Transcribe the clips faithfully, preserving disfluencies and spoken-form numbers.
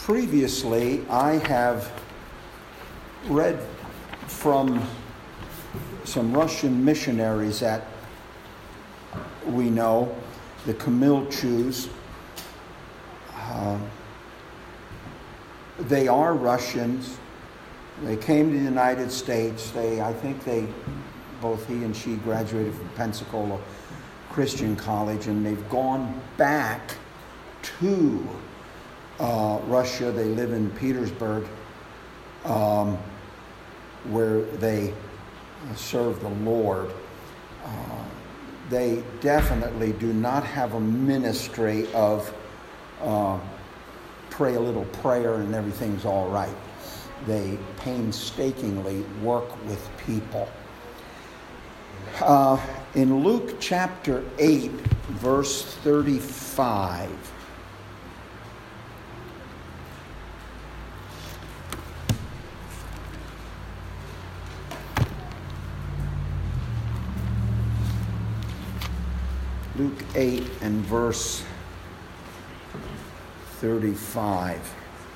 Previously, I have read from some Russian missionaries that we know, the Khmelchus. Uh, they are Russians. They came to the United States. They, I think they, both he and she graduated from Pensacola Christian College, and they've gone back to uh, Russia. They live in Petersburg, um, where they serve the Lord. Uh, they definitely do not have a ministry of uh, pray a little prayer and everything's all right. They painstakingly work with people. Uh, in Luke chapter eight, verse thirty-five, Luke eight and verse thirty-five.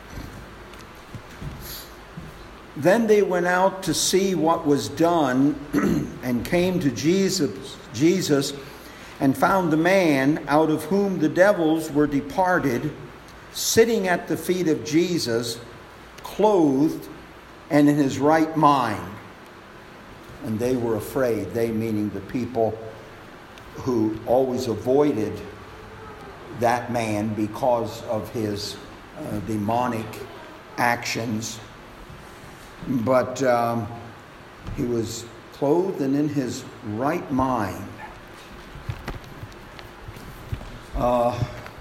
Then they went out to see what was done and came to Jesus, Jesus and found the man out of whom the devils were departed, sitting at the feet of Jesus, clothed and in his right mind. And they were afraid, they meaning the people who always avoided that man because of his uh, demonic actions. But um, he was clothed and in his right mind. Uh,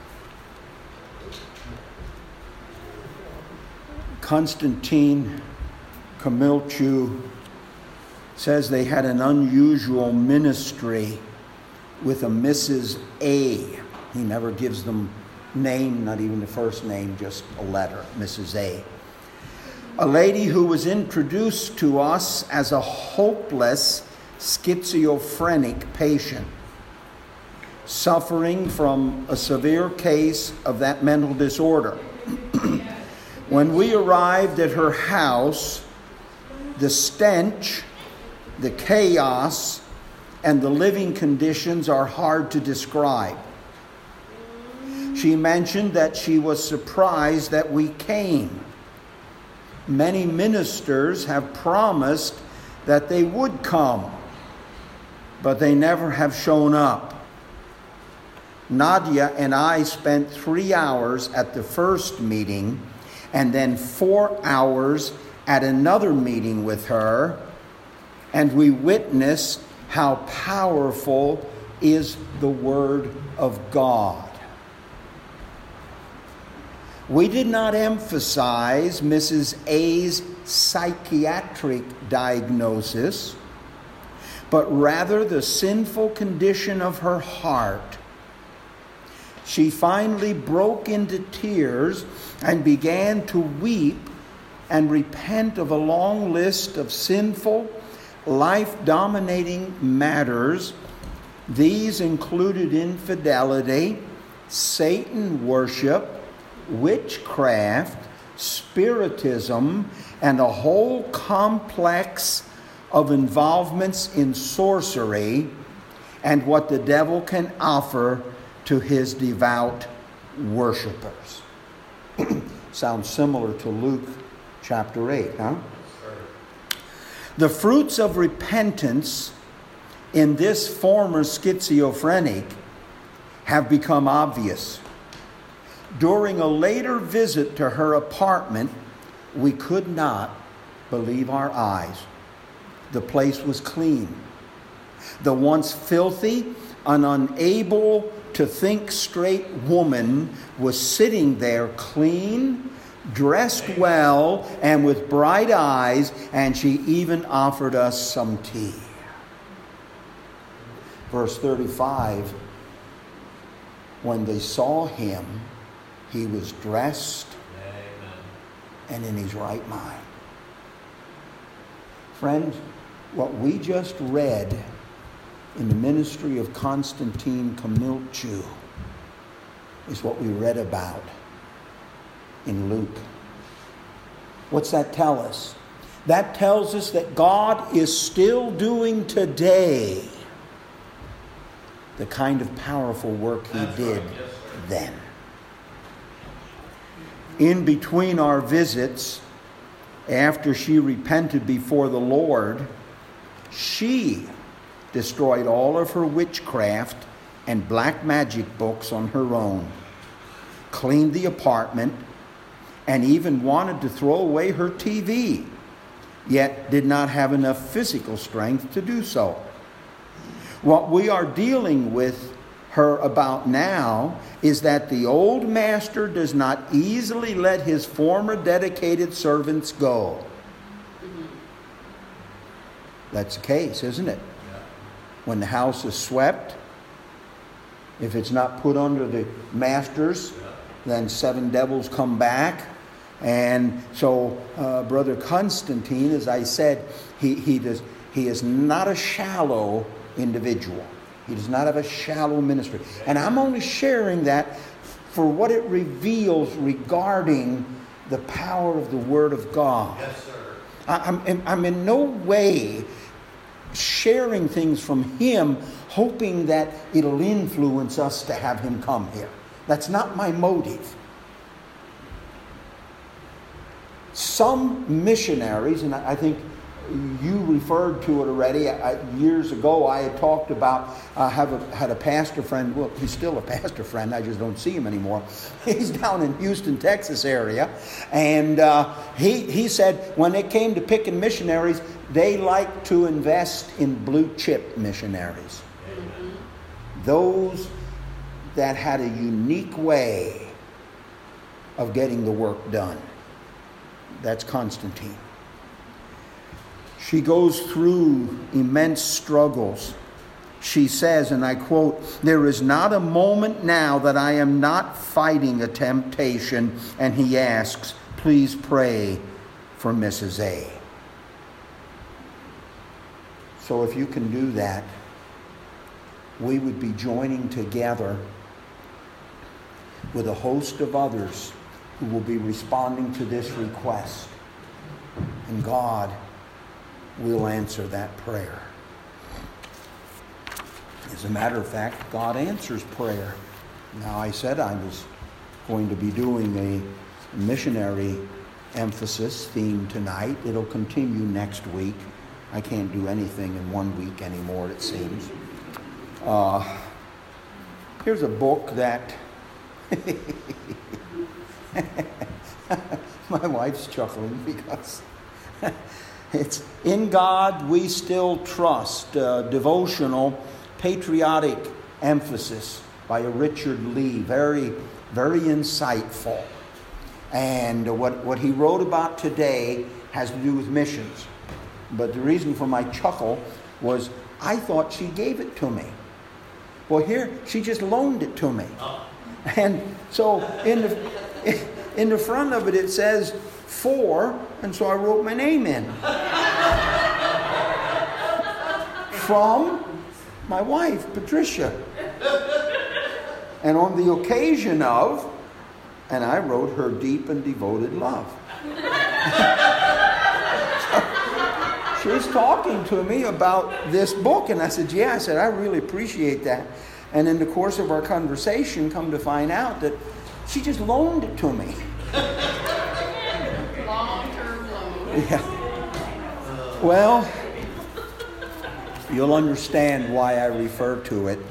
Konstantin Khmelchu says they had an unusual ministry with a Missus A. He never gives them name, not even the first name, just a letter, Missus A. A lady who was introduced to us as a hopeless schizophrenic patient, suffering from a severe case of that mental disorder. When we arrived at her house, the stench, the chaos, and the living conditions are hard to describe. She mentioned that she was surprised that we came. Many ministers have promised that they would come, but they never have shown up. Nadia and I spent three hours at the first meeting and then four hours at another meeting with her, and we witnessed how powerful is the Word of God. We did not emphasize Missus A's psychiatric diagnosis, but rather the sinful condition of her heart. She finally broke into tears and began to weep and repent of a long list of sinful, life-dominating matters. These included infidelity, Satan worship, witchcraft, spiritism, and a whole complex of involvements in sorcery and what the devil can offer to his devout worshipers. Sounds similar to Luke chapter eight, huh? The fruits of repentance in this former schizophrenic have become obvious. During a later visit to her apartment, we could not believe our eyes. The place was clean. The once filthy and unable to think straight woman was sitting there clean, dressed well, and with bright eyes, and she even offered us some tea. Verse thirty-five, when they saw him, he was dressed Amen. And in his right mind. Friends, what we just read in the ministry of Konstantin Khmelchu is what we read about in Luke. What's that tell us? That tells us that God is still doing today the kind of powerful work He That's did right. yes, then. In between our visits, after she repented before the Lord, she destroyed all of her witchcraft and black magic books on her own, cleaned the apartment, and even wanted to throw away her T V, yet did not have enough physical strength to do so. What we are dealing with her about now is that the old master does not easily let his former dedicated servants go. That's the case, isn't it? When the house is swept, if it's not put under the masters, then seven devils come back. And so uh, Brother Constantine, as I said, he, he, does, he is not a shallow individual. He does not have a shallow ministry. And I'm only sharing that for what it reveals regarding the power of the Word of God. Yes, sir. I, I'm, in, I'm in no way sharing things from him, hoping that it'll influence us to have him come here. That's not my motive. Some missionaries, and I think you referred to it already. I, years ago, I had talked about, I uh, have a, had a pastor friend. Well, he's still a pastor friend. I just don't see him anymore. He's down in Houston, Texas area. And uh, he, he said when it came to picking missionaries, they like to invest in blue chip missionaries. Mm-hmm. Those that had a unique way of getting the work done. That's Constantine. She goes through immense struggles. She says, and I quote, "There is not a moment now that I am not fighting a temptation." And he asks, "Please pray for Missus A." So if you can do that, we would be joining together with a host of others who will be responding to this request. And God will answer that prayer. As a matter of fact, God answers prayer. Now, I said I was going to be doing a missionary emphasis theme tonight. It'll continue next week. I can't do anything in one week anymore, it seems. Uh, here's a book that my wife's chuckling because it's In God We Still Trust, uh, devotional, patriotic emphasis by a Richard Lee. Very, very insightful. And what, what he wrote about today has to do with missions. But the reason for my chuckle was I thought she gave it to me. Well, here, she just loaned it to me. And so in the, in the front of it, it says for, and so I wrote my name in. From my wife, Patricia. And on the occasion of, and I wrote her deep and devoted love. So she's talking to me about this book, and I said, yeah, I said, I really appreciate that. And in the course of our conversation, come to find out that she just loaned it to me. Long-term loan. Yeah. Well, you'll understand why I refer to it.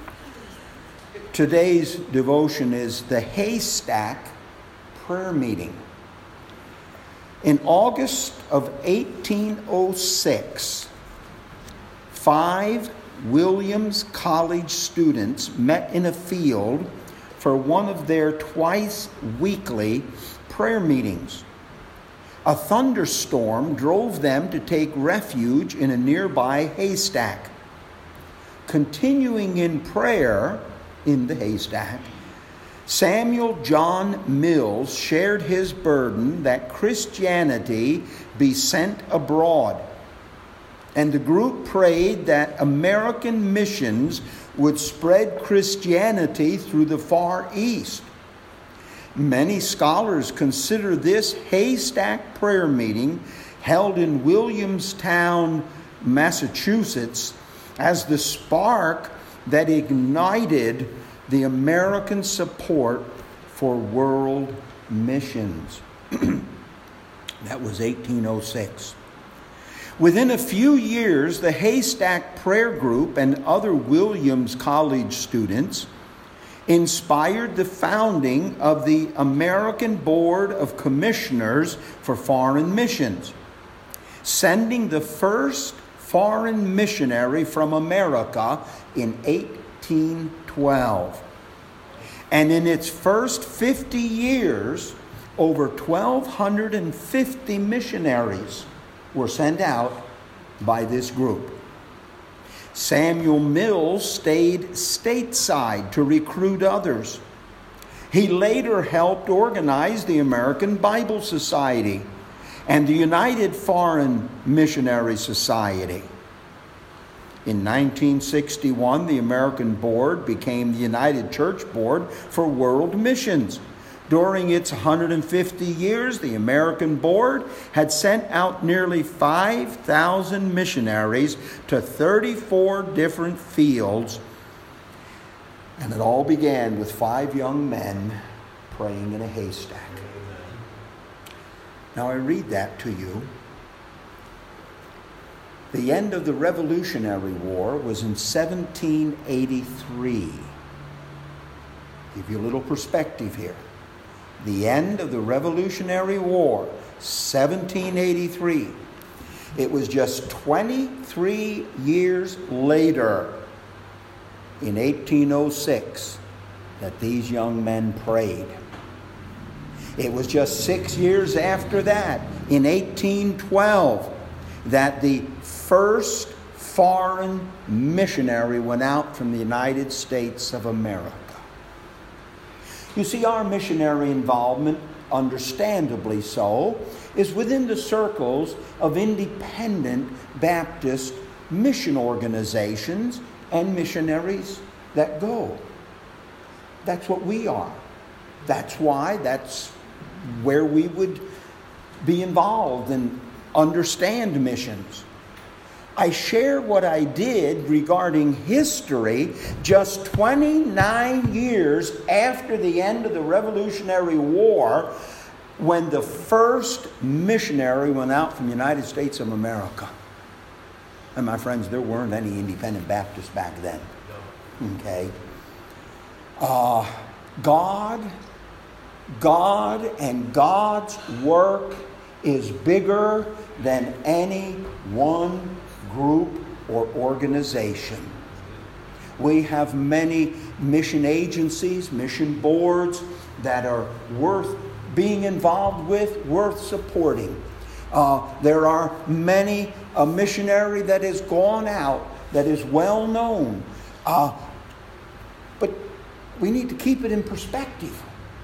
Today's devotion is the Haystack Prayer Meeting. In August of eighteen oh six, five Williams College students met in a field for one of their twice weekly prayer meetings. A thunderstorm drove them to take refuge in a nearby haystack. Continuing in prayer in the haystack, Samuel John Mills shared his burden that Christianity be sent abroad. And the group prayed that American missions would spread Christianity through the Far East. Many scholars consider this haystack prayer meeting held in Williamstown, Massachusetts, as the spark that ignited the American support for world missions. That was eighteen oh six. Within a few years, the Haystack Prayer Group and other Williams College students inspired the founding of the American Board of Commissioners for Foreign Missions, sending the first foreign missionary from America in eighteen twelve. And in its first fifty years, over twelve fifty missionaries were sent out by this group. Samuel Mills stayed stateside to recruit others. He later helped organize the American Bible Society and the United Foreign Missionary Society. In nineteen sixty-one, the American Board became the United Church Board for World Missions. During its one hundred fifty years, the American Board had sent out nearly five thousand missionaries to thirty-four different fields. And it all began with five young men praying in a haystack. Now I read that to you. The end of the Revolutionary War was in seventeen eighty-three. Give you a little perspective here. The end of the Revolutionary War, seventeen eighty-three. It was just twenty-three years later, in eighteen oh six, that these young men prayed. It was just six years after that, in eighteen twelve, that the first foreign missionary went out from the United States of America. You see, our missionary involvement, understandably so, is within the circles of independent Baptist mission organizations and missionaries that go. That's what we are. That's why, that's where we would be involved and understand missions. I share what I did regarding history just twenty-nine years after the end of the Revolutionary War, when the first missionary went out from the United States of America. And my friends, there weren't any independent Baptists back then. Okay? Uh, God, God and God's work is bigger than any one group or organization. We have many mission agencies, mission boards that are worth being involved with, worth supporting. Uh, there are many, a missionary that has gone out that is well known. Uh, but we need to keep it in perspective.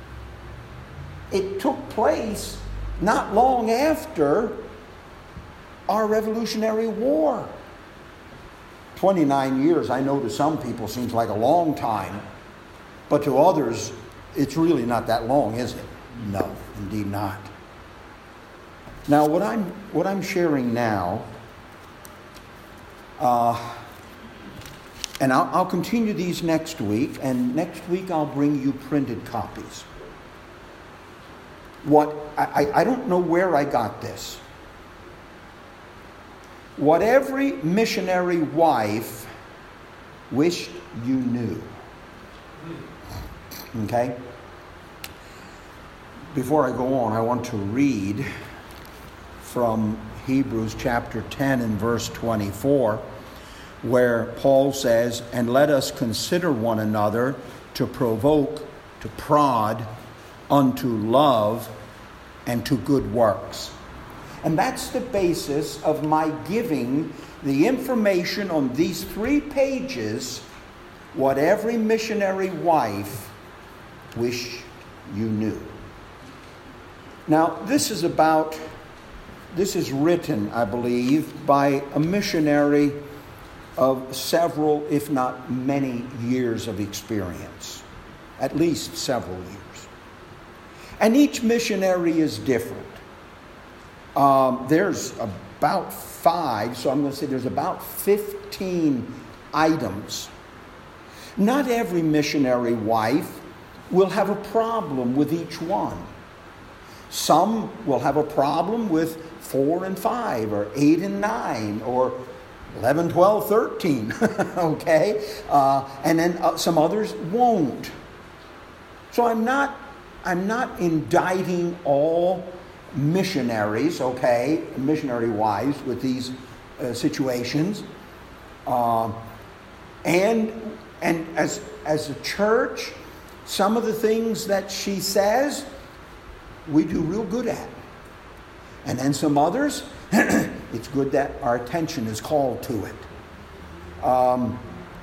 It took place not long after our Revolutionary War. twenty-nine years, I know to some people seems like a long time, but to others, it's really not that long, is it? No, indeed not. Now, what I'm what I'm sharing now, uh, and I'll, I'll continue these next week, and next week I'll bring you printed copies. What I, I don't know where I got this. What every missionary wife wished you knew. Okay? Before I go on, I want to read from Hebrews chapter ten and verse twenty-four, where Paul says, "And let us consider one another to provoke, to prod, unto love and to good works." And that's the basis of my giving the information on these three pages, what every missionary wife wished you knew. Now, this is about, this is written, I believe, by a missionary of several, if not many, years of experience. At least several years. And each missionary is different. Um, there's about five, so I'm going to say there's about fifteen items. Not every missionary wife will have a problem with each one. Some will have a problem with four and five, or eight and nine, or eleven, twelve, thirteen, okay? Uh, and then uh, some others won't. So I'm not, I'm not indicting all missionaries, okay, missionary wives with these uh, situations. Uh, and and as as a church, some of the things that she says, we do real good at. And then some others, it's good that our attention is called to it. Um,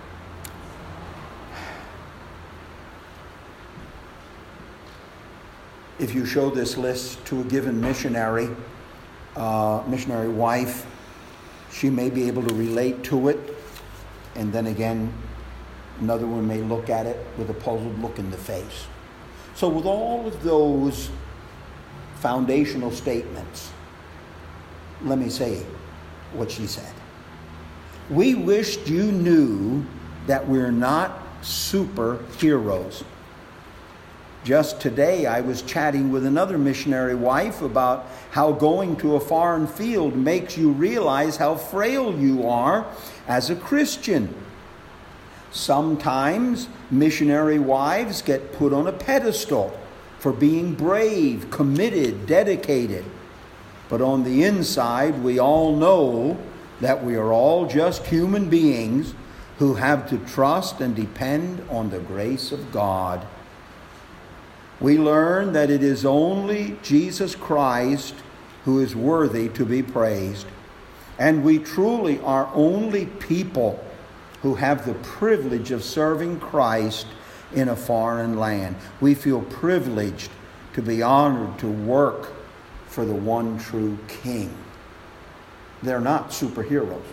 if you show this list to a given missionary, uh, missionary wife, she may be able to relate to it. And then again, another one may look at it with a puzzled look in the face. So with all of those foundational statements, let me say what she said. We wished you knew that we're not superheroes. Just today, I was chatting with another missionary wife about how going to a foreign field makes you realize how frail you are as a Christian. Sometimes missionary wives get put on a pedestal for being brave, committed, dedicated. But on the inside, we all know that we are all just human beings who have to trust and depend on the grace of God. We learn that it is only Jesus Christ who is worthy to be praised. And we truly are only people who have the privilege of serving Christ in a foreign land. We feel privileged to be honored to work for the one true King. They're not superheroes.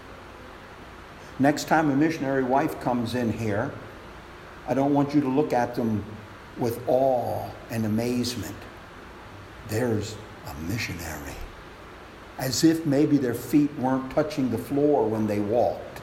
Next time a missionary wife comes in here, I don't want you to look at them with awe and amazement. There's a missionary. As if maybe their feet weren't touching the floor when they walked.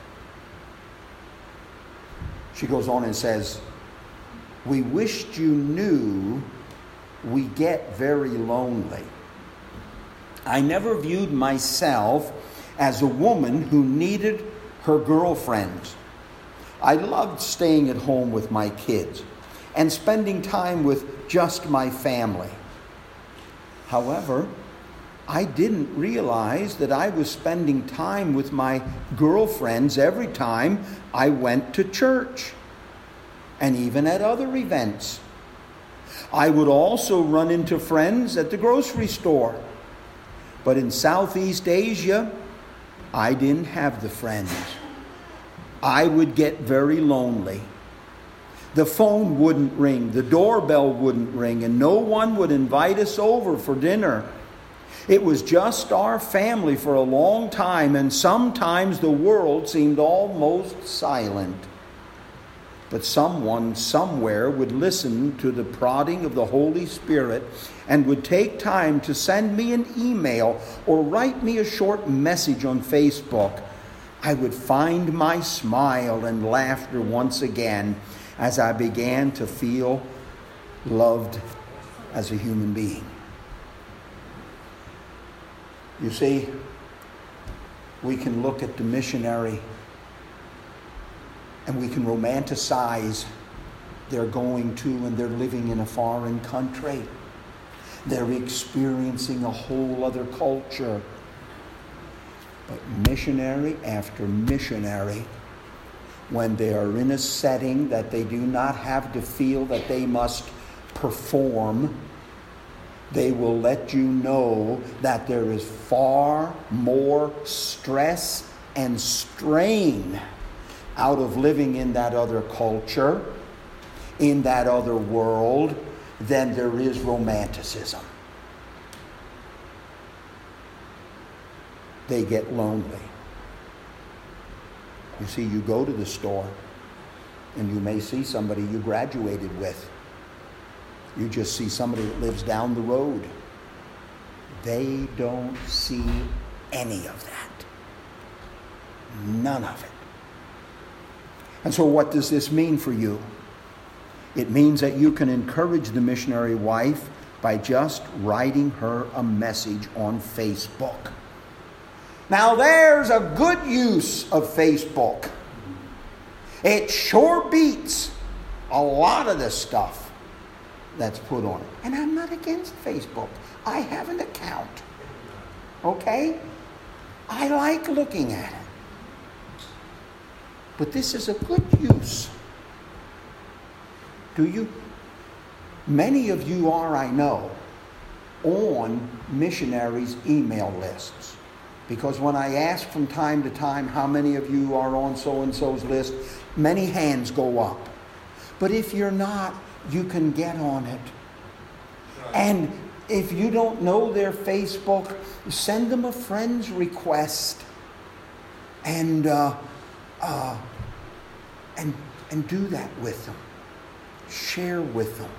She goes on and says, we wished you knew we get very lonely. I never viewed myself as a woman who needed her girlfriends. I loved staying at home with my kids and spending time with just my family. However, I didn't realize that I was spending time with my girlfriends every time I went to church and even at other events. I would also run into friends at the grocery store. But in Southeast Asia, I didn't have the friends. I would get very lonely. The phone wouldn't ring, the doorbell wouldn't ring, and no one would invite us over for dinner. It was just our family for a long time, and sometimes the world seemed almost silent. But someone somewhere would listen to the prodding of the Holy Spirit and would take time to send me an email or write me a short message on Facebook. I would find my smile and laughter once again as I began to feel loved as a human being. You see, we can look at the missionary and we can romanticize they're going to and they're living in a foreign country. They're experiencing a whole other culture. But missionary after missionary, when they are in a setting that they do not have to feel that they must perform, they will let you know that there is far more stress and strain out of living in that other culture, in that other world, than there is romanticism. They get lonely. You see, you go to the store and you may see somebody you graduated with. You just see somebody that lives down the road. They don't see any of that. None of it. And so what does this mean for you? It means that you can encourage the missionary wife by just writing her a message on Facebook. Now there's a good use of Facebook. It sure beats a lot of the stuff that's put on it. And I'm not against Facebook. I have an account. Okay? I like looking at it. But this is a good use. Do you? Many of you are, I know, on missionaries' email lists. Because when I ask from time to time how many of you are on so-and-so's list, many hands go up. But if you're not, you can get on it. And if you don't know their Facebook, send them a friend's request. And uh, uh, and and do that with them. Share with them.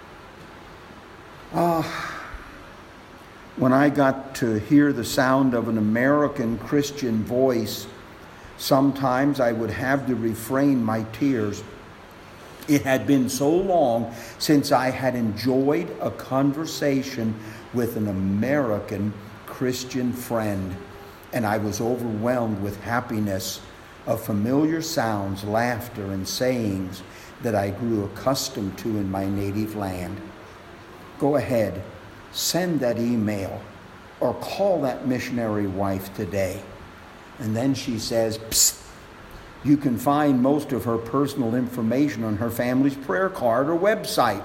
Uh, when I got to hear the sound of an American Christian voice, sometimes I would have to refrain my tears. It had been so long since I had enjoyed a conversation with an American Christian friend, and I was overwhelmed with happiness of familiar sounds, laughter, and sayings that I grew accustomed to in my native land. Go ahead, send that email or call that missionary wife today. And then she says, psst, you can find most of her personal information on her family's prayer card or website.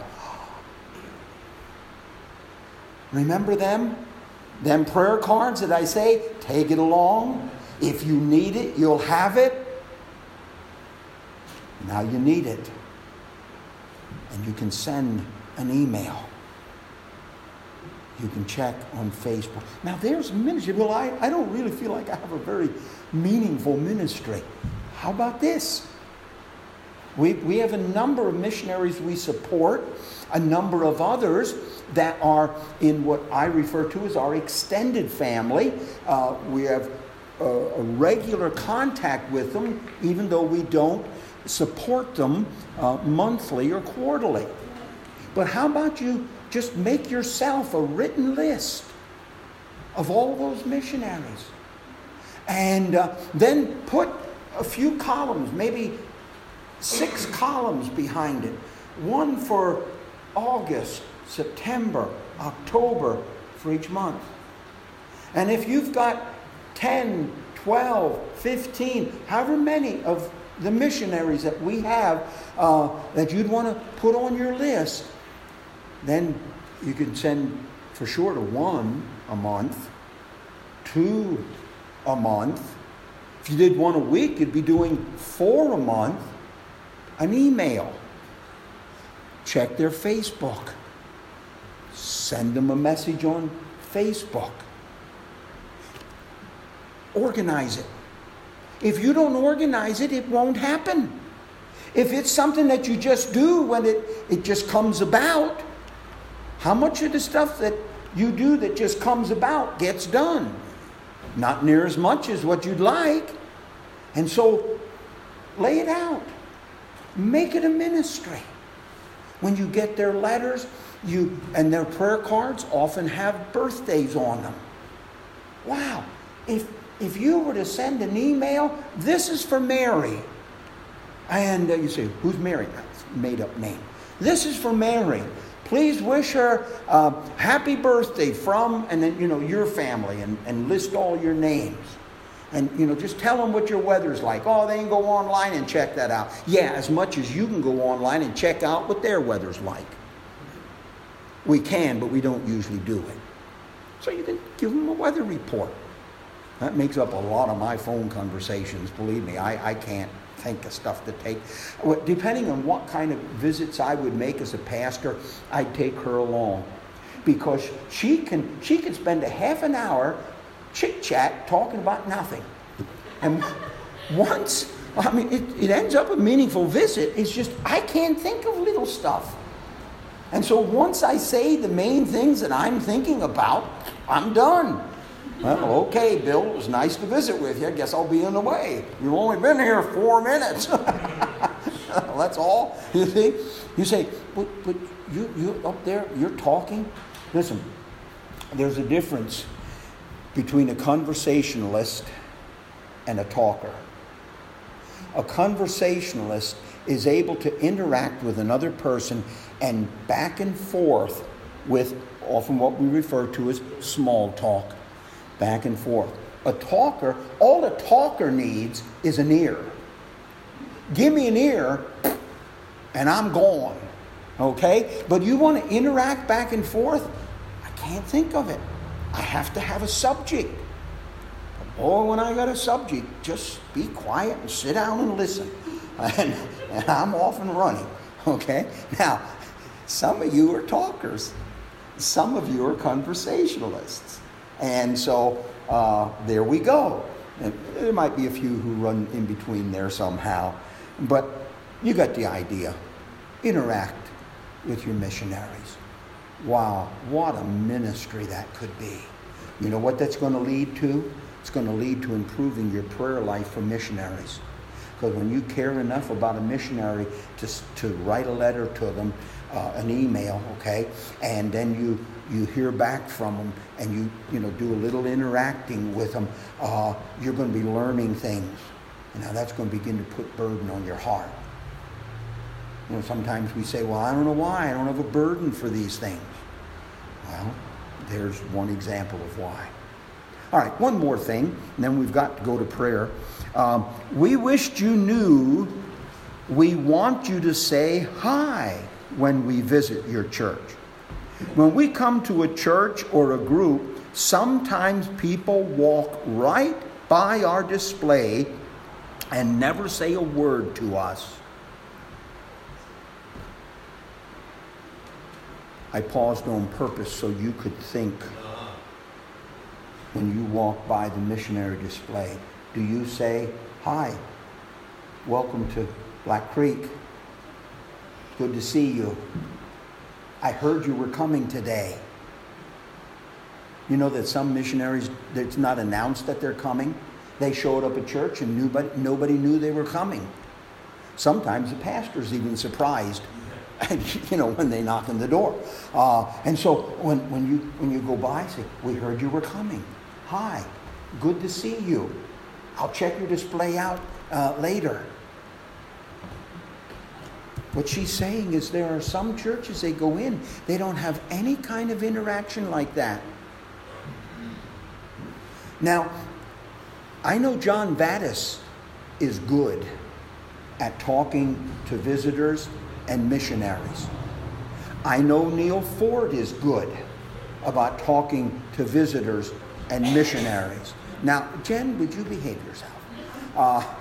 Remember them? Them prayer cards that I say, take it along. If you need it, you'll have it. Now you need it. And you can send an email. You can check on Facebook. Now there's ministry. Well, I, I don't really feel like I have a very meaningful ministry. How about this? We, we have a number of missionaries we support, a number of others that are in what I refer to as our extended family. Uh, we have a, a regular contact with them, even though we don't support them uh, monthly or quarterly. But how about you just make yourself a written list of all those missionaries, and uh, then put a few columns, maybe six columns behind it. One for August, September, October, for each month. And if you've got ten, twelve, fifteen, however many of the missionaries that we have uh, that you'd want to put on your list, then you can send for sure to one a month, two a month. If you did one a week, you'd be doing four a month. An email. Check their Facebook. Send them a message on Facebook. Organize it. If you don't organize it, it won't happen. If it's something that you just do when it, it just comes about, how much of the stuff that you do that just comes about gets done? Not near as much as what you'd like. And so, lay it out. Make it a ministry. When you get their letters, you and their prayer cards often have birthdays on them. Wow. If if you were to send an email, this is for Mary. And uh, you say, who's Mary? That's a made-up name. This is for Mary. Please wish her uh, happy birthday from, and then, you know, your family, and, and list all your names. And, you know, just tell them what your weather's like. Oh, they can go online and check that out. Yeah, as much as you can go online and check out what their weather's like. We can, but we don't usually do it. So you can give them a weather report. That makes up a lot of my phone conversations, believe me. I, I can't think of stuff to take. Depending on what kind of visits I would make as a pastor, I'd take her along. Because she can she can spend a half an hour chit-chat talking about nothing. And once, I mean, it, it ends up a meaningful visit. It's just, I can't think of little stuff. And so once I say the main things that I'm thinking about, I'm done. Well, okay, Bill, it was nice to visit with you. I guess I'll be in the way. You've only been here four minutes. That's all. You see? You say, but, but you, you up there, you're talking? Listen, there's a difference between a conversationalist and a talker. A conversationalist is able to interact with another person and back and forth with often what we refer to as small talk. Back and forth. A talker, all a talker needs is an ear. Give me an ear and I'm gone. Okay? But you want to interact back and forth? I can't think of it. I have to have a subject. But boy, when I got a subject, just be quiet and sit down and listen. And, and I'm off and running. Okay? Now, some of you are talkers. Some of you are conversationalists. And so uh, there we go. And there might be a few who run in between there somehow. But you got the idea. Interact with your missionaries. Wow, what a ministry that could be. You know what that's going to lead to? It's going to lead to improving your prayer life for missionaries. Because when you care enough about a missionary to, to write a letter to them, uh, an email, okay, and then you you hear back from them and you you know do a little interacting with them, uh, you're going to be learning things. Now that's going to begin to put burden on your heart. You know, sometimes we say, well, I don't know why. I don't have a burden for these things. Well, there's one example of why. All right, one more thing, and then we've got to go to prayer. Um, we wished you knew we want you to say hi when we visit your church. When we come to a church or a group, sometimes people walk right by our display and never say a word to us. I paused on purpose so you could think when you walk by the missionary display. Do you say, hi, welcome to Black Creek. Good to see you. I heard you were coming today. You know that some missionaries, it's not announced that they're coming. They showed up at church and nobody, nobody knew they were coming. Sometimes the pastor's even surprised, you know, when they knock on the door. Uh, and so when, when you when you go by, say, we heard you were coming. Hi, good to see you. I'll check your display out uh, later. What she's saying is there are some churches they go in, they don't have any kind of interaction like that. Now, I know John Vadas is good at talking to visitors and missionaries. I know Neil Ford is good about talking to visitors and missionaries. Now, Jen, would you behave yourself? Uh,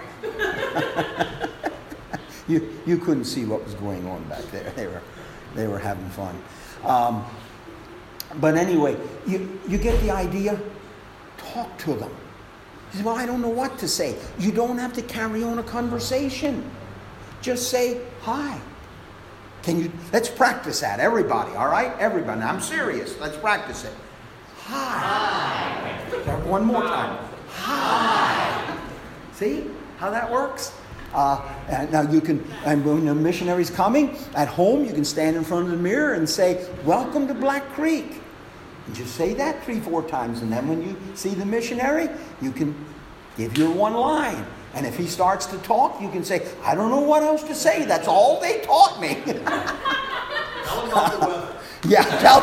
you you couldn't see what was going on back there. They were they were having fun. Um, but anyway, you you get the idea. Talk to them. You say, well, I don't know what to say. You don't have to carry on a conversation. Just say hi. Can you? Let's practice that, everybody. All right, everybody. Now, I'm serious. Let's practice it. Hi. Hi. One more time. Hi. See how that works? Uh, and now you can, and when the missionary's coming at home, you can stand in front of the mirror and say, welcome to Black Creek. And just say that three, four times. And then when you see the missionary, you can give your one line. And if he starts to talk, you can say, I don't know what else to say. That's all they taught me. Tell him about the weather. Yeah, tell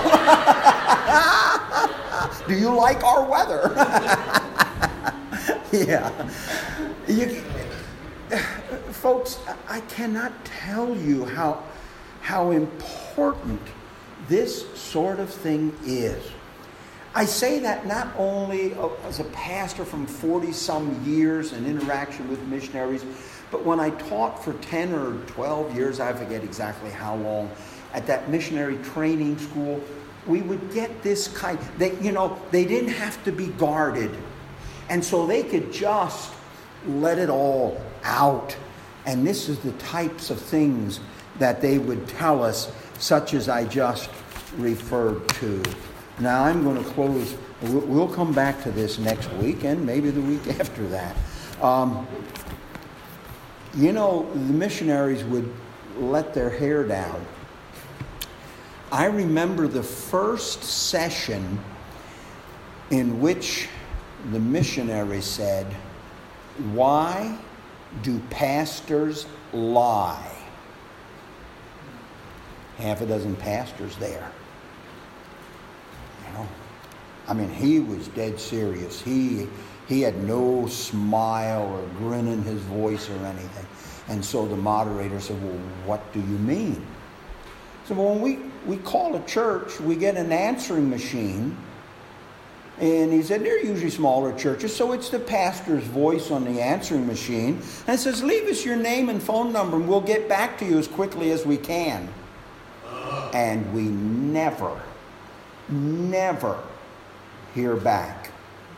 him. Do you like our weather? Yeah. You, folks, I cannot tell you how, how important this sort of thing is. I say that not only as a pastor from forty-some years in interaction with missionaries, but when I taught for ten or twelve years, I forget exactly how long, at that missionary training school, we would get this kind, they, you know, they didn't have to be guarded. And so they could just let it all out. And this is the types of things that they would tell us, such as I just referred to. Now I'm going to close. We'll come back to this next week and maybe the week after that. Um, you know, the missionaries would let their hair down. I remember the first session in which the missionary said, "Why do pastors lie?" Half a dozen pastors there. You know, I mean, he was dead serious. He he had no smile or grin in his voice or anything. And so the moderator said, "Well, what do you mean?" So when we, we call a church, we get an answering machine. And he said, they're usually smaller churches, so it's the pastor's voice on the answering machine. And it says, leave us your name and phone number, and we'll get back to you as quickly as we can. And we never, never hear back.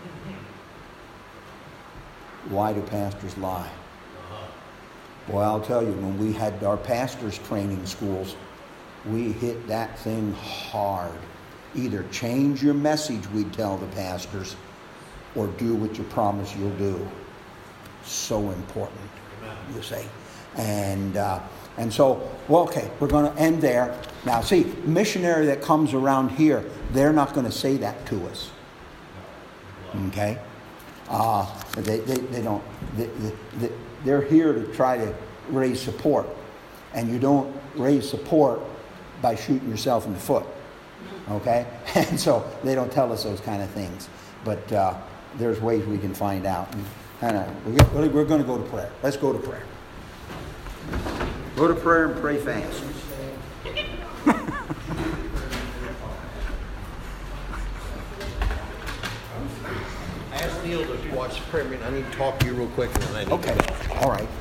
Why do pastors lie? Well, I'll tell you, when we had our pastors' training schools, we hit that thing hard. Either change your message, we'd tell the pastors, or do what you promise you'll do. So important, you see. And uh, and so, well, okay, we're going to end there. Now, see, missionary that comes around here, they're not going to say that to us. Okay? Uh, they, they, they don't, they, they, they're here to try to raise support. And you don't raise support by shooting yourself in the foot. Okay? And so they don't tell us those kind of things. But uh, there's ways we can find out. And, and, uh, we're, we're going to go to prayer. Let's go to prayer. Go to prayer and pray fast. Ask Neil to watch the prayer meeting. I need to talk to you real quick. And then I need Okay. to go. All right.